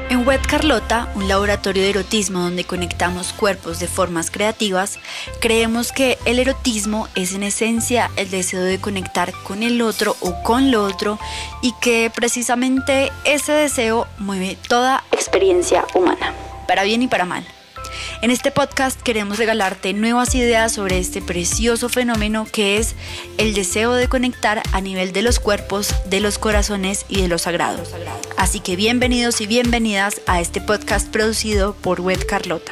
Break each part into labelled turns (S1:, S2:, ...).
S1: En Wet Carlota, un laboratorio de erotismo donde conectamos cuerpos de formas creativas, creemos que el erotismo es en esencia el deseo de conectar con el otro o con lo otro y que precisamente ese deseo mueve toda experiencia humana, para bien y para mal. En este podcast queremos regalarte nuevas ideas sobre este precioso fenómeno que es el deseo de conectar a nivel de los cuerpos, de los corazones y de lo sagrado. Así que bienvenidos y bienvenidas a este podcast producido por Wet Carlota.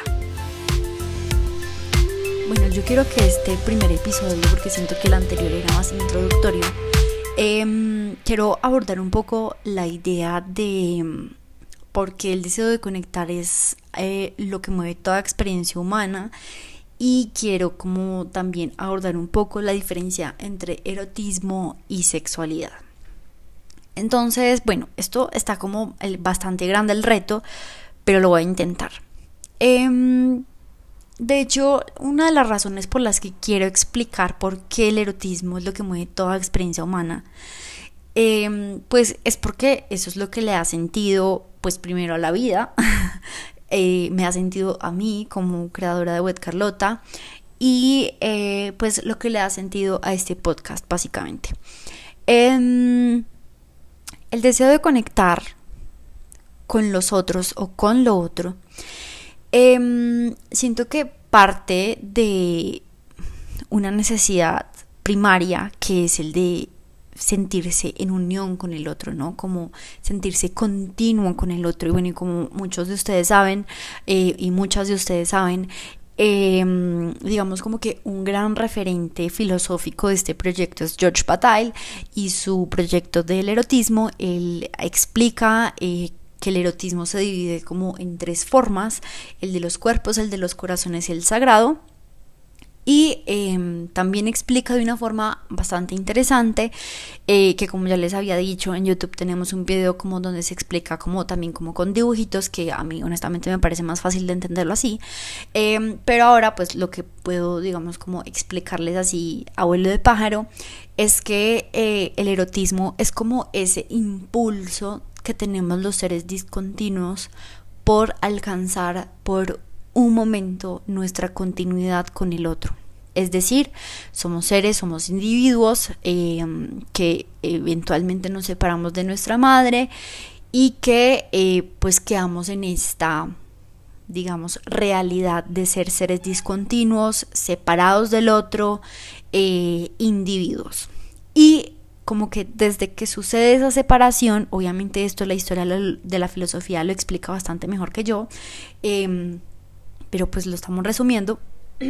S1: Bueno, yo quiero que este primer episodio, porque siento que el anterior era más introductorio, quiero abordar un poco la idea de porque el deseo de conectar es lo que mueve toda experiencia humana, y quiero como también abordar un poco la diferencia entre erotismo y sexualidad. Entonces, bueno, esto está como bastante grande el reto, pero lo voy a intentar. De hecho, una de las razones por las que quiero explicar por qué el erotismo es lo que mueve toda experiencia humana, pues es porque eso es lo que le da sentido, pues primero a la vida, me da sentido a mí como creadora de Wet Carlota y pues lo que le da sentido a este podcast básicamente. El deseo de conectar con los otros o con lo otro, siento que parte de una necesidad primaria que es el de sentirse en unión con el otro, ¿no? Como sentirse continuo con el otro. Y bueno, y como muchos de ustedes saben, y muchas de ustedes saben, digamos como que un gran referente filosófico de este proyecto es George Bataille, y su proyecto del erotismo. Él explica que el erotismo se divide como en tres formas: el de los cuerpos, el de los corazones y el sagrado. Y también explica de una forma bastante interesante que, como ya les había dicho, en YouTube tenemos un video como donde se explica como también como con dibujitos, que a mí honestamente me parece más fácil de entenderlo así, pero ahora pues lo que puedo, digamos, como explicarles así a vuelo de pájaro es que el erotismo es como ese impulso que tenemos los seres discontinuos por alcanzar por un momento nuestra continuidad con el otro. Es decir, somos seres, somos individuos que eventualmente nos separamos de nuestra madre y que pues quedamos en esta, digamos, realidad de ser seres discontinuos, separados del otro, individuos. Y como que desde que sucede esa separación, obviamente esto la historia de la filosofía lo explica bastante mejor que yo, pero pues lo estamos resumiendo.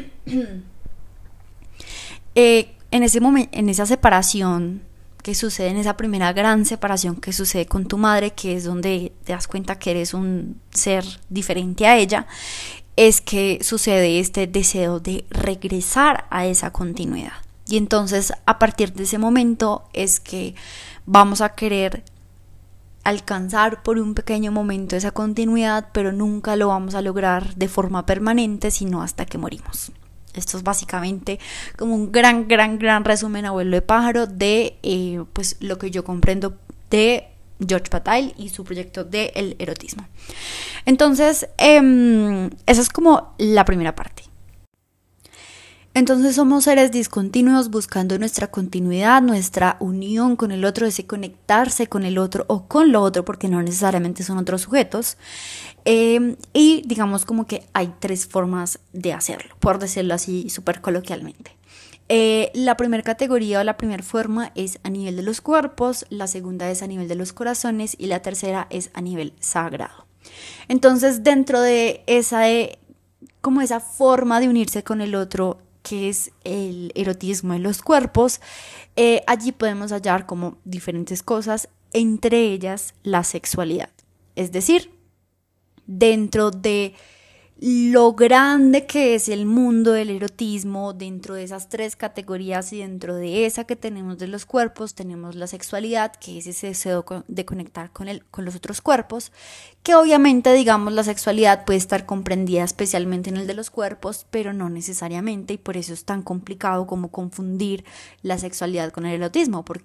S1: En ese momento, en esa separación que sucede, en esa primera gran separación que sucede con tu madre, que es donde te das cuenta que eres un ser diferente a ella, es que sucede este deseo de regresar a esa continuidad. Y entonces a partir de ese momento es que vamos a querer alcanzar por un pequeño momento esa continuidad, pero nunca lo vamos a lograr de forma permanente, sino hasta que morimos. Esto es básicamente como un gran resumen a vuelo de pájaro de pues lo que yo comprendo de George Bataille y su proyecto del erotismo. Entonces, esa es como la primera parte. Entonces somos seres discontinuos buscando nuestra continuidad, nuestra unión con el otro, ese conectarse con el otro o con lo otro, porque no necesariamente son otros sujetos. Y digamos como que hay tres formas de hacerlo, por decirlo así súper coloquialmente. La primera categoría o la primera forma es a nivel de los cuerpos, la segunda es a nivel de los corazones y la tercera es a nivel sagrado. Entonces dentro de como esa forma de unirse con el otro, que es el erotismo de los cuerpos, allí podemos hallar como diferentes cosas, entre ellas la sexualidad. Es decir, dentro de lo grande que es el mundo del erotismo, dentro de esas tres categorías y dentro de esa que tenemos de los cuerpos, tenemos la sexualidad, que es ese deseo de conectar con los otros cuerpos, que obviamente, digamos, la sexualidad puede estar comprendida especialmente en el de los cuerpos, pero no necesariamente, y por eso es tan complicado como confundir la sexualidad con el erotismo, porque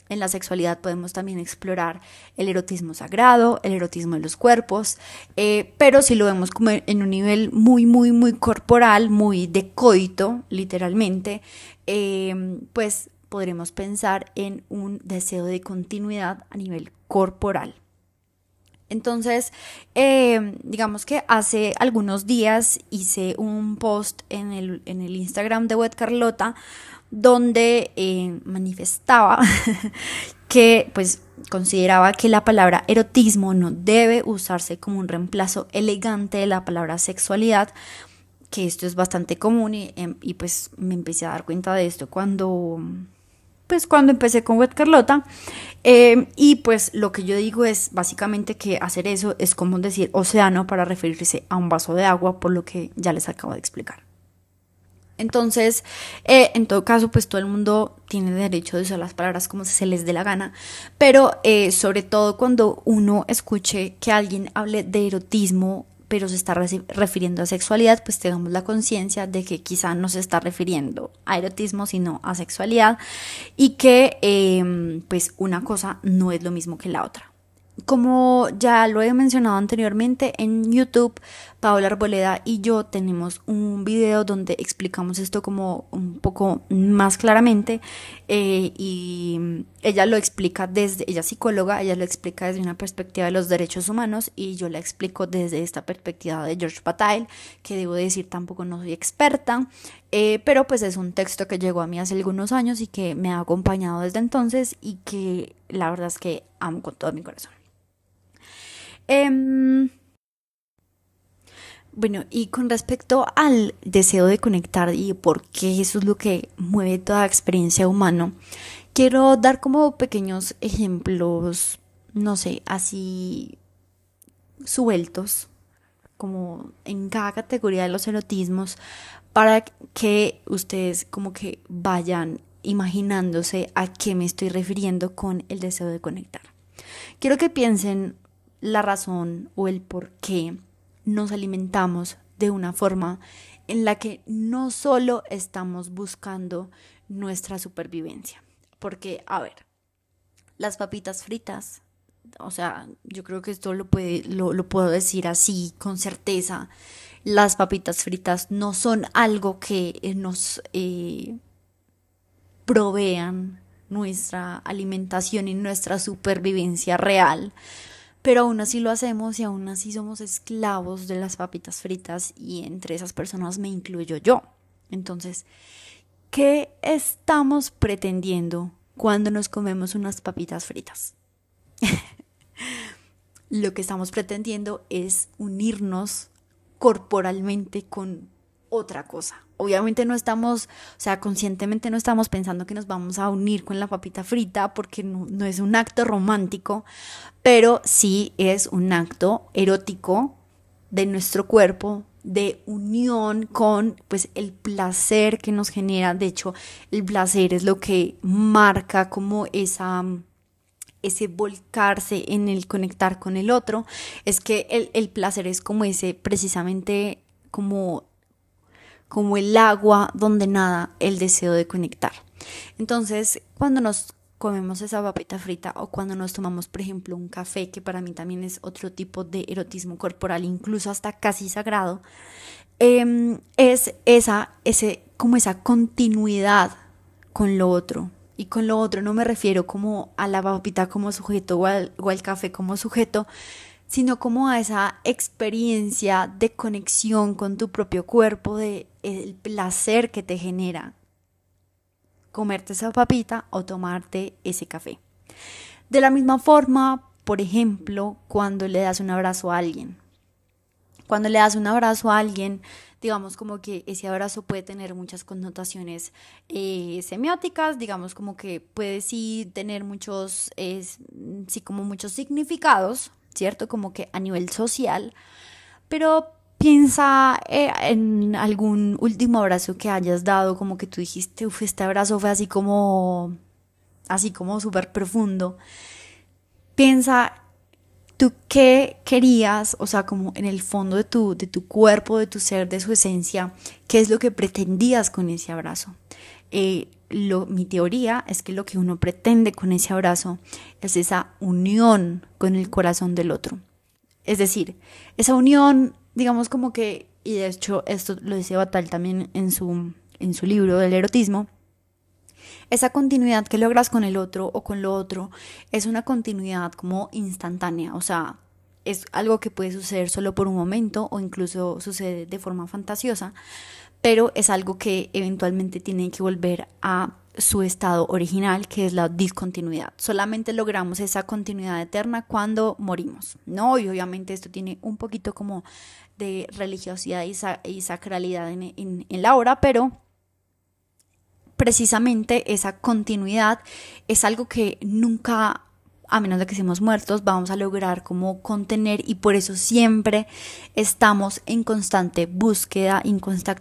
S1: En la sexualidad podemos también explorar el erotismo sagrado, el erotismo de los cuerpos, pero si lo vemos como en un nivel muy, muy, muy corporal, muy de coito, literalmente, pues podremos pensar en un deseo de continuidad a nivel corporal. Entonces, digamos que hace algunos días hice un post en el Instagram de Wet Carlota donde manifestaba que pues consideraba que la palabra erotismo no debe usarse como un reemplazo elegante de la palabra sexualidad, que esto es bastante común y pues me empecé a dar cuenta de esto cuando empecé con Wet Carlota. Y pues lo que yo digo es básicamente que hacer eso es como decir océano para referirse a un vaso de agua, por lo que ya les acabo de explicar. Entonces, en todo caso, pues todo el mundo tiene derecho de usar las palabras como se les dé la gana, pero sobre todo cuando uno escuche que alguien hable de erotismo, pero se está refiriendo a sexualidad, pues tengamos la conciencia de que quizá no se está refiriendo a erotismo, sino a sexualidad, y que pues una cosa no es lo mismo que la otra. Como ya lo he mencionado anteriormente, en YouTube, Paola Arboleda y yo tenemos un video donde explicamos esto como un poco más claramente, y ella lo explica ella es psicóloga, ella lo explica desde una perspectiva de los derechos humanos y yo la explico desde esta perspectiva de George Bataille, que debo decir tampoco no soy experta, pero pues es un texto que llegó a mí hace algunos años y que me ha acompañado desde entonces y que la verdad es que amo con todo mi corazón. Bueno, y con respecto al deseo de conectar y por qué eso es lo que mueve toda experiencia humana, quiero dar como pequeños ejemplos, no sé, así sueltos, como en cada categoría de los erotismos, para que ustedes como que vayan imaginándose a qué me estoy refiriendo con el deseo de conectar. Quiero que piensen la razón o el por qué nos alimentamos de una forma en la que no solo estamos buscando nuestra supervivencia. Porque, a ver, las papitas fritas, o sea, yo creo que esto lo puedo decir así con certeza. Las papitas fritas no son algo que nos provean nuestra alimentación y nuestra supervivencia real, pero aún así lo hacemos y aún así somos esclavos de las papitas fritas y entre esas personas me incluyo yo. Entonces, ¿qué estamos pretendiendo cuando nos comemos unas papitas fritas? Lo que estamos pretendiendo es unirnos corporalmente con otra cosa. Obviamente no estamos, o sea, conscientemente no estamos pensando que nos vamos a unir con la papita frita porque no es un acto romántico, pero sí es un acto erótico de nuestro cuerpo, de unión con pues el placer que nos genera. De hecho, el placer es lo que marca como ese volcarse en el conectar con el otro. Es que el placer es como ese, precisamente como el agua donde nada el deseo de conectar. Entonces, cuando nos comemos esa papita frita o cuando nos tomamos, por ejemplo, un café, que para mí también es otro tipo de erotismo corporal, incluso hasta casi sagrado, es como esa continuidad con lo otro. Y con lo otro no me refiero como a la papita como sujeto o al café como sujeto, sino como a esa experiencia de conexión con tu propio cuerpo, de el placer que te genera comerte esa papita o tomarte ese café. De la misma forma, por ejemplo, cuando le das un abrazo a alguien. Cuando le das un abrazo a alguien, digamos como que ese abrazo puede tener muchas connotaciones semióticas, digamos como que puede sí tener como muchos significados, ¿cierto? Como que a nivel social, pero piensa en algún último abrazo que hayas dado, como que tú dijiste, uff, este abrazo fue así como súper profundo. Piensa tú qué querías, o sea, como en el fondo de tu cuerpo, de tu ser, de su esencia, qué es lo que pretendías con ese abrazo. mi teoría es que lo que uno pretende con ese abrazo es esa unión con el corazón del otro. Es decir, esa unión, digamos como que, y de hecho esto lo dice Bataille también en su libro del erotismo, esa continuidad que logras con el otro o con lo otro es una continuidad como instantánea, o sea, es algo que puede suceder solo por un momento o incluso sucede de forma fantasiosa, pero es algo que eventualmente tiene que volver a su estado original, que es la discontinuidad. Solamente logramos esa continuidad eterna cuando morimos, ¿no? Y obviamente esto tiene un poquito como de religiosidad y sacralidad en la obra, pero precisamente esa continuidad es algo que nunca, a menos de que seamos muertos, vamos a lograr como contener, y por eso siempre estamos en constante búsqueda, en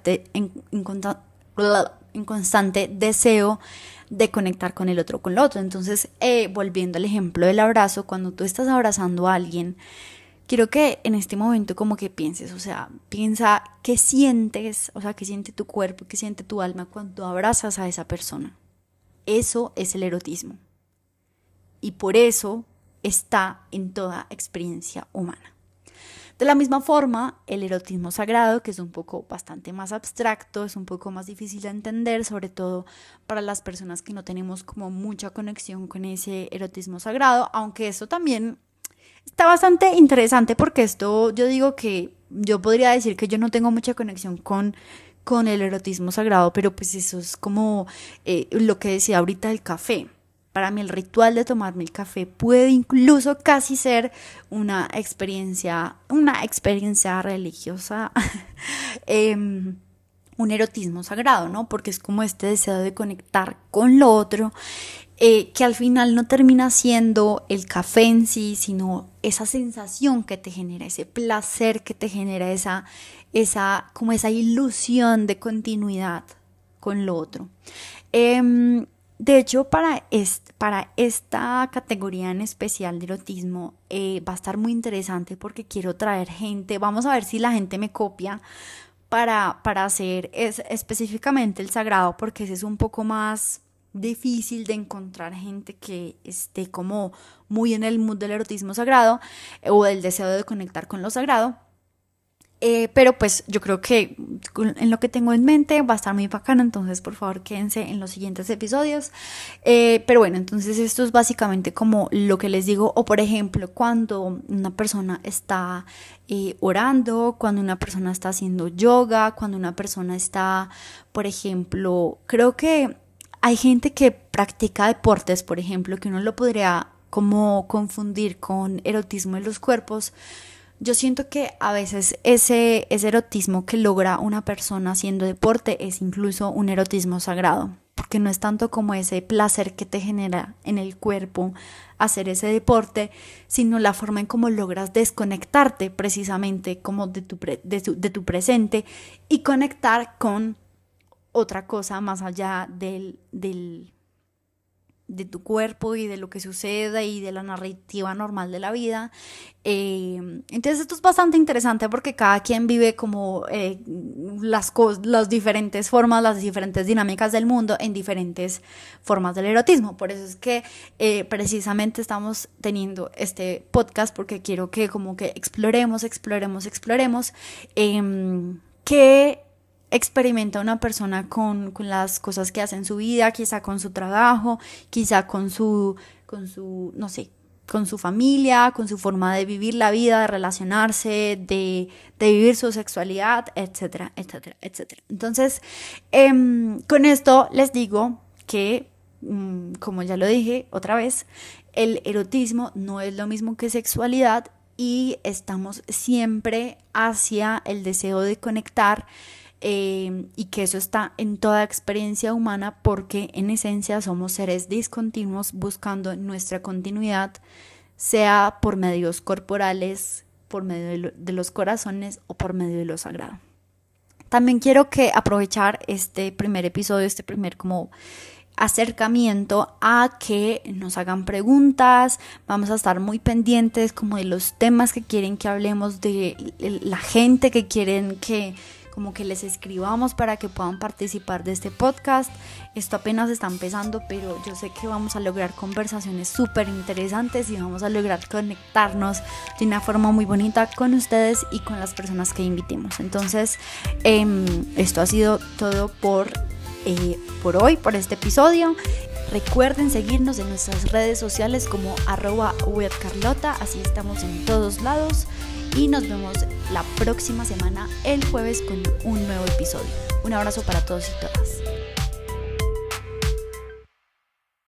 S1: constante deseo de conectar con el otro, con lo otro. Entonces, volviendo al ejemplo del abrazo, cuando tú estás abrazando a alguien, quiero que en este momento como que pienses, o sea, piensa qué sientes, o sea, qué siente tu cuerpo, qué siente tu alma cuando abrazas a esa persona. Eso es el erotismo. Y por eso está en toda experiencia humana. De la misma forma, el erotismo sagrado, que es un poco bastante más abstracto, es un poco más difícil de entender, sobre todo para las personas que no tenemos como mucha conexión con ese erotismo sagrado, aunque eso también está bastante interesante, porque esto yo digo que yo podría decir que yo no tengo mucha conexión con el erotismo sagrado, pero pues eso es como lo que decía ahorita del café. Para mí el ritual de tomarme el café puede incluso casi ser una experiencia religiosa, un erotismo sagrado, ¿no? Porque es como este deseo de conectar con lo otro, que al final no termina siendo el café en sí, sino esa sensación que te genera, ese placer que te genera, esa ilusión de continuidad con lo otro. De hecho, para esta categoría en especial de erotismo va a estar muy interesante, porque quiero traer gente, vamos a ver si la gente me copia para hacer específicamente el sagrado, porque ese es un poco más difícil de encontrar gente que esté como muy en el mood del erotismo sagrado o del deseo de conectar con lo sagrado. Pero pues yo creo que en lo que tengo en mente va a estar muy bacano, entonces por favor quédense en los siguientes episodios. Pero bueno, entonces esto es básicamente como lo que les digo, o por ejemplo cuando una persona está orando, cuando una persona está haciendo yoga, cuando una persona está, por ejemplo, creo que hay gente que practica deportes, por ejemplo, que uno lo podría como confundir con erotismo de los cuerpos. Yo siento que a veces ese erotismo que logra una persona haciendo deporte es incluso un erotismo sagrado, porque no es tanto como ese placer que te genera en el cuerpo hacer ese deporte, sino la forma en cómo logras desconectarte precisamente como de tu presente y conectar con otra cosa más allá de tu cuerpo y de lo que sucede y de la narrativa normal de la vida. Entonces esto es bastante interesante, porque cada quien vive como las diferentes formas, las diferentes dinámicas del mundo en diferentes formas del erotismo. Por eso es que precisamente estamos teniendo este podcast, porque quiero que como que exploremos qué experimenta una persona con las cosas que hace en su vida, quizá con su trabajo, quizá con su, no sé, con su familia, con su forma de vivir la vida, de relacionarse, de vivir su sexualidad, etcétera, etcétera, etcétera. Entonces, con esto les digo que, como ya lo dije otra vez, el erotismo no es lo mismo que sexualidad, y estamos siempre hacia el deseo de conectar, y que eso está en toda experiencia humana, porque en esencia somos seres discontinuos buscando nuestra continuidad, sea por medios corporales, por medio de los corazones o por medio de lo sagrado. También quiero aprovechar este primer episodio, este primer como acercamiento, a que nos hagan preguntas. Vamos a estar muy pendientes como de los temas que quieren que hablemos, de la gente que quieren que como que les escribamos para que puedan participar de este podcast. Esto apenas está empezando, pero yo sé que vamos a lograr conversaciones súper interesantes y vamos a lograr conectarnos de una forma muy bonita con ustedes y con las personas que invitemos. Entonces, esto ha sido todo por hoy, por este episodio. Recuerden seguirnos en nuestras redes sociales como @webcarlota, así estamos en todos lados, y nos vemos la próxima semana, el jueves, con un nuevo episodio. Un abrazo para todos y todas.